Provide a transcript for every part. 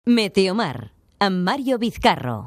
Meteomar, amb Mario Vizcarro.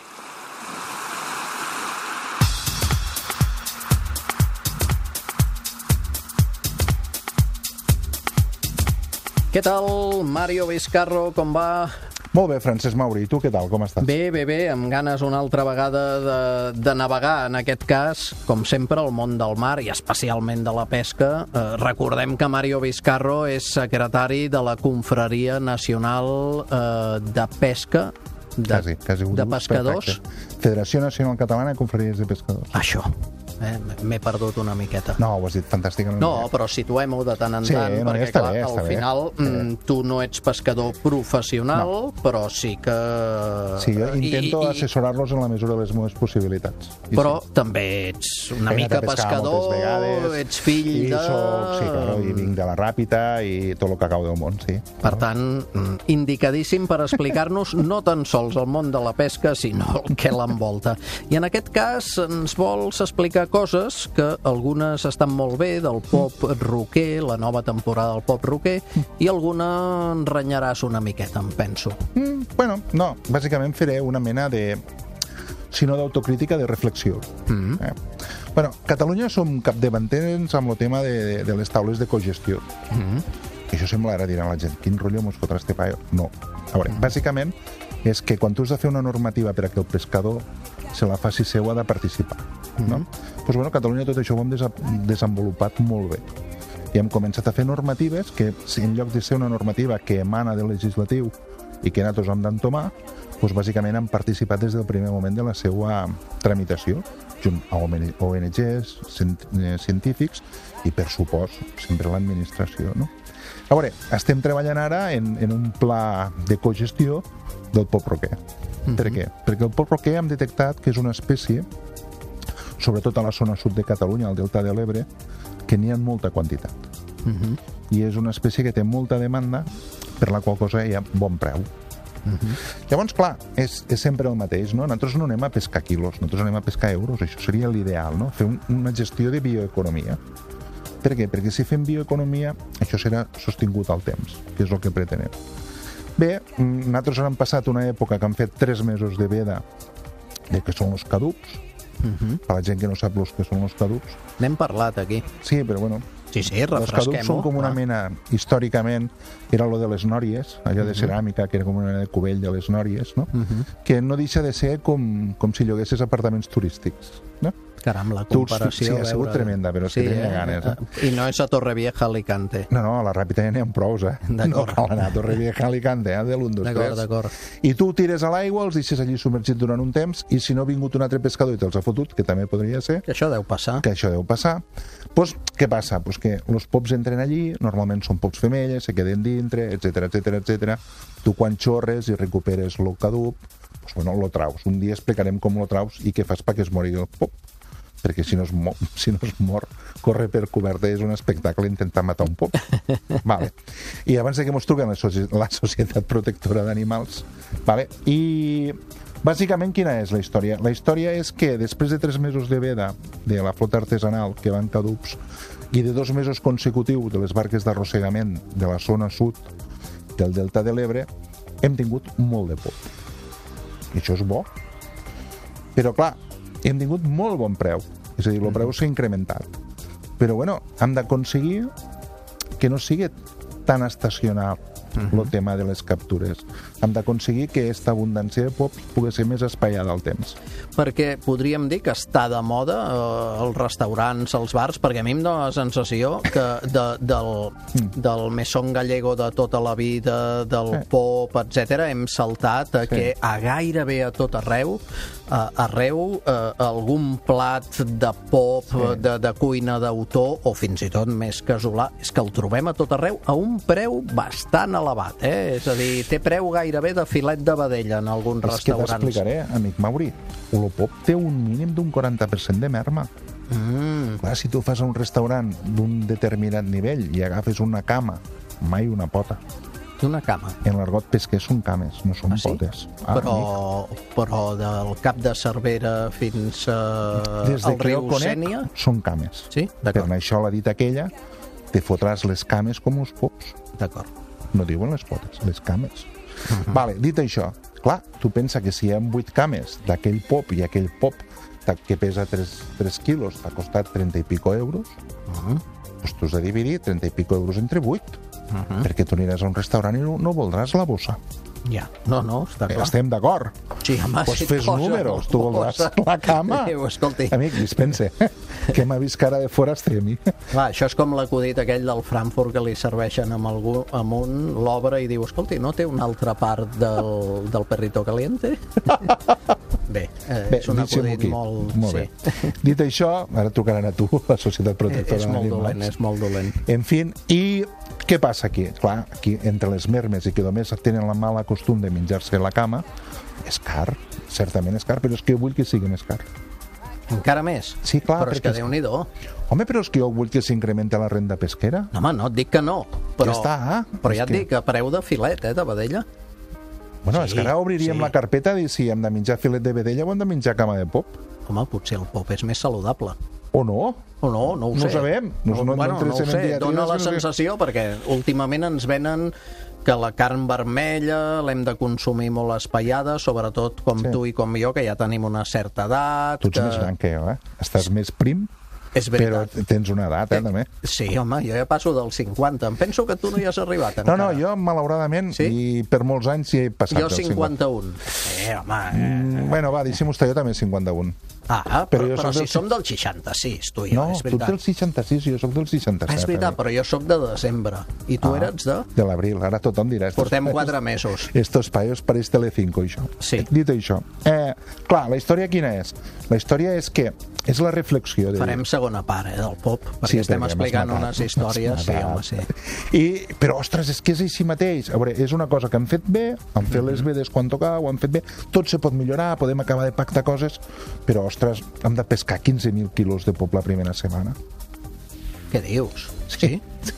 Què tal, Mario Vizcarro, com va? Molt bé, Francesc Mauri, i tu què tal, com estàs? Bé, amb ganes una altra vegada de navegar, en aquest cas, com sempre, al món del mar i especialment de la pesca. Recordem que Mario Vizcarro és secretari de la Confraria Nacional de Pesca quasi de pescadors. Perfecte. Federació Nacional Catalana de Confraries de Pescadors. Això. M'he perdut una miqueta. No, ho has dit fantàsticament. No, però situem-ho de tant en tant, no, perquè ja clar, bé, al final tu no ets pescador professional, però sí que... Sí, jo intento assessorar-los en la mesura de les meves possibilitats. Però també ets una mica pescador, ets fill de... Sí, claro, i vinc de la Ràpita i tot el que cau del món, sí. Per tant, indicadíssim per explicar-nos no tan sols el món de la pesca, sinó el que l'envolta. I en aquest cas ens vols explicar coses que algunes estan molt bé, del pop roquer, la nova temporada del pop roquer, i alguna en renyaràs una miqueta, em penso. Bueno, no, bàsicament faré una mena de, si no d'autocrítica, de reflexió. Bueno, Catalunya som capdavanters amb el tema de les taules de cogestió. I això sembla, ara dirà la gent, quin rotllo mos fotrà este paio? No. A veure, bàsicament és que quan tu has de fer una normativa per a que el pescador se la faci seu, ha de participar. No? Doncs bueno, a Catalunya tot això ho hem desenvolupat molt bé. I hem començat a fer normatives que, en lloc de ser una normativa que emana del legislatiu i que nosaltres hem d'entomar, doncs bàsicament han participat des del primer moment de la seva tramitació, junt a ONGs, científics i, per supost, sempre l'administració. No? A veure, estem treballant ara en un pla de cogestió del pop roquer. Per què? Perquè el pop roquer hem detectat que és una espècie, sobretot a la zona sud de Catalunya, al delta de l'Ebre, que n'hi ha molta quantitat. I és una espècie que té molta demanda, per la qual cosa hi ha bon preu. Llavors, clar, és sempre el mateix, no? Nosaltres no anem a pescar quilos, nosaltres anem a pescar euros, això seria l'ideal, no? Fer una gestió de bioeconomia. Per què? Perquè si fem bioeconomia, això serà sostingut al temps, que és el que pretenem. Bé, nosaltres hem passat una època que han fet 3 mesos de veda de què són els caducs. Per la gent que no sap els que són els caducs. N'hem parlat aquí. Sí, però bueno, sí, refresquem-ho. Els caducs són com una mena, històricament, era lo de les nòries, allò de ceràmica, que era com una mena de cubell de les nòries, no? Que no deixa de ser com si lloguessis apartaments turístics, no? Caram, la comparació... Sí, ha sigut tremenda, però és que tenia ganes. I no és a Torrevieja, Alicante. No, a la Ràpita ja n'hi ha prous, No cal anar a Torrevieja, Alicante, de l'1, 2, 3. D'acord. I tu tires a l'aigua, els deixes allí submergit durant un temps, i si no ha vingut un altre pescador i te'ls ha fotut, que també podria ser... Que això deu passar. Doncs, què passa? Doncs que els pops entren allí, normalment són pops femelles, se queden dintre, etc. Tu quan xorres i recuperes el caduc, doncs, bueno, lo traus. Un dia explicarem com lo traus i què fas perquè es mori el pop. Perquè si no es mor, córrer per coberta és un espectacle intentar matar un pop. Vale. I abans que mos truquen la Societat Protectora d'Animals, vale? I bàsicament quina és la història? La història és que després de 3 mesos de veda de la flota artesanal que van caducs i de 2 mesos consecutius de les barques d'arrossegament de la zona sud del delta de l'Ebre, hem tingut molt de pop. I això és bo. Però clar, hem tingut molt bon preu, és a dir, el preu s'ha incrementat. Però, bueno, hem d'aconseguir que no sigui tan estacional el tema de les captures. Hem d'aconseguir que aquesta abundància de pops pugui ser més espaiada al temps. Perquè podríem dir que està de moda els restaurants, els bars, perquè a mi em dóna la sensació que del mesón gallego de tota la vida, del pop, etc., hem saltat a que a gairebé a tot arreu algun plat de pop, de cuina d'autor, o fins i tot més casolà, és que el trobem a tot arreu a un preu bastant elevat, És a dir, té preu gairebé de filet de vedella en alguns restaurants. És que t'explicaré, amic Mauri, el pop té un mínim d'un 40% de merma. Clar, si tu fas un restaurant d'un determinat nivell i agafes una cama, mai una pota. Una cama. En l'argot pesquer són cames, no són potes. Però del Cap de Cervera fins al riu Sénia... Són cames. Sí? Per això l'ha dit aquella, te fotràs les cames com uns pops. D'acord. No diuen les potes, les cames. Vale, dit això, clar, tu pensa que si hi ha 8 cames d'aquell pop i aquell pop que pesa 3 quilos t'ha costat 30 i pico euros, doncs tu has de dividir 30 i pico euros entre 8, perquè tu aniràs a un restaurant i no voldràs la bossa. Ja, no, està clar. Estem d'acord. Sí, home, pues si fes números, tu voldràs la cama. Escolti. Amic, dispense, que m'ha vist cara de forastemi. Clar, això és com l'acudit aquell del Frankfurt que li serveixen amb l'obra i diu, escolti, no té una altra part del perrito caliente? Bé, és un acudit molt... bé. Dit això, ara trucaran a tu, la Societat Protectora d'Animals. És molt dolent. En fi, i què passa aquí? Clar, aquí, entre les mermes i que només tenen la mala costum de menjar-se la cama, és car, certament és car, però és que jo vull que sigui més car. Encara més? Sí, clar. Però és que Déu-n'hi-do. Home, però és que jo vull que s'incrementi la renda pesquera. No, home, no et dic que no, però, ja està, però ja et dic, a preu de filet, de vedella. Bueno, és que ara obriríem la carpeta de si hem de menjar filet de vedella o hem de menjar cama de pop. Home, potser el pop és més saludable. O no? O no ho sé. No ho sabem. No ho sé, dona la sensació, perquè últimament ens venen que la carn vermella l'hem de consumir molt espaiada, sobretot com tu i com jo, que ja tenim una certa edat. Tu ets més gran que jo, Estàs més prim, però tens una edat, també. Sí, home, jo ja passo dels 50. Em penso que tu no hi has arribat encara. No, jo, malauradament, i per molts anys hi he passat dels 50. Jo 51. Home... Bueno, va, deixem-ho estar, jo també 51. Però si som del 66, tu i jo, és veritat. No, tu ets del 66 i jo soc del 67. És veritat, però jo soc de desembre. I tu eres de? De l'abril, ara tothom dirà. Portem 4 mesos. Estos paios pareix Telecinco, això. Sí. Dit això, clar, la història quina és? La història és que és la reflexió... Farem segona part, del pop, perquè estem explicant unes històries. Sí, home, sí. Però, ostres, és que és així mateix. A veure, és una cosa que han fet bé, han fet les vedes quan tocava, ho han fet bé, tot se pot millorar, podem acabar de pactar coses, però, ostres, hem de pescar 15.000 quilos de pop la primera setmana. Què dius? Sí.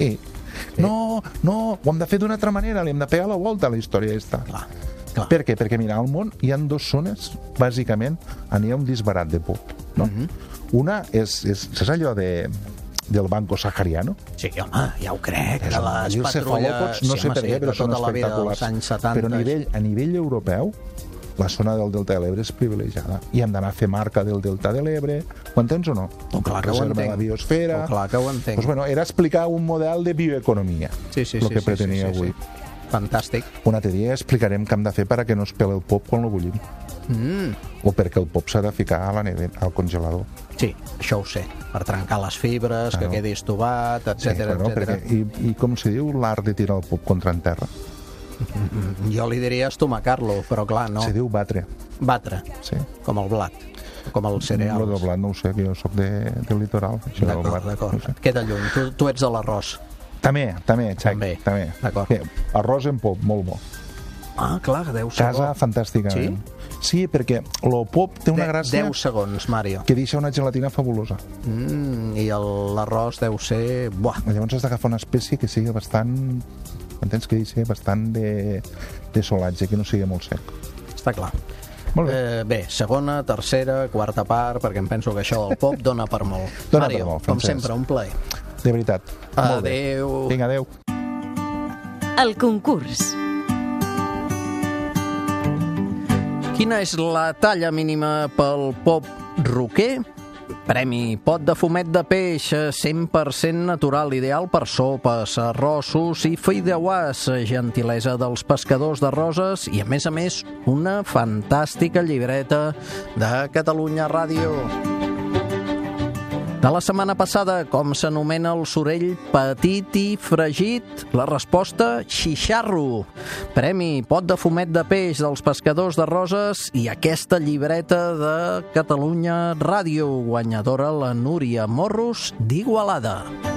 No, ho hem de fer d'una altra manera, li hem de pegar la volta a la història esta. Clar. Per què? Perquè, mira, al món hi ha 2 zones, bàsicament, on hi ha un disbarat de pop. No? Una és allò del banco sahariano? Sí, home, ja ho crec. De les patrulles... No sé per què, però són espectaculars. Però a nivell europeu, la zona del Delta de l'Ebre és privilegiada. I hem d'anar a fer marca del Delta de l'Ebre. Ho entens o no? Clar que ho entenc. La biosfera. Clar que ho entenc. Doncs, bueno, era explicar un model de bioeconomia. El que pretenia avui. Fantàstic. Un altre dia explicarem què hem de fer perquè no es pele el pop quan lo bullim. O perquè el pop s'ha de ficar a la nevera, al congelador. Sí, això ho sé. Per trencar les fibres, que quedi estovat, etc. I com se diu l'art de tirar el pop contra en terra? Jo li diria estomacar-lo, però clar, no. Se diu batre. Batre, com el blat, com el cereal. El blat no ho sé, que jo soc del litoral. D'acord. Queda lluny. Tu ets de l'arròs. També, Xac. També. D'acord. Arròs en pop, molt bo. Clar, 10 segons. Casa fantàsticament. Sí, perquè el pop té una gràcia... 10 segons, Mario. Que deixa una gelatina fabulosa. I l'arròs deu ser... Buah. Llavors has d'agafar una espècie que sigui bastant... Entens que deixi bastant de solatge, que no sigui molt sec. Està clar. Molt bé. Bé, segona, tercera, quarta part, perquè em penso que això del pop dona per molt. Mario, com sempre, un plaer. De veritat. Adéu. Vinga, adéu. El concurs. Quina és la talla mínima pel pop roquer? Premi pot de fumet de peix 100% natural, ideal per sopes, arrossos i fideuàs, gentilesa dels pescadors de Roses i, a més, una fantàstica llibreta de Catalunya Ràdio. De la setmana passada, com s'anomena el sorell petit i fregit? La resposta, xixarro. Premi pot de fumet de peix dels pescadors de Roses i aquesta llibreta de Catalunya Ràdio, guanyadora la Núria Morros d'Igualada.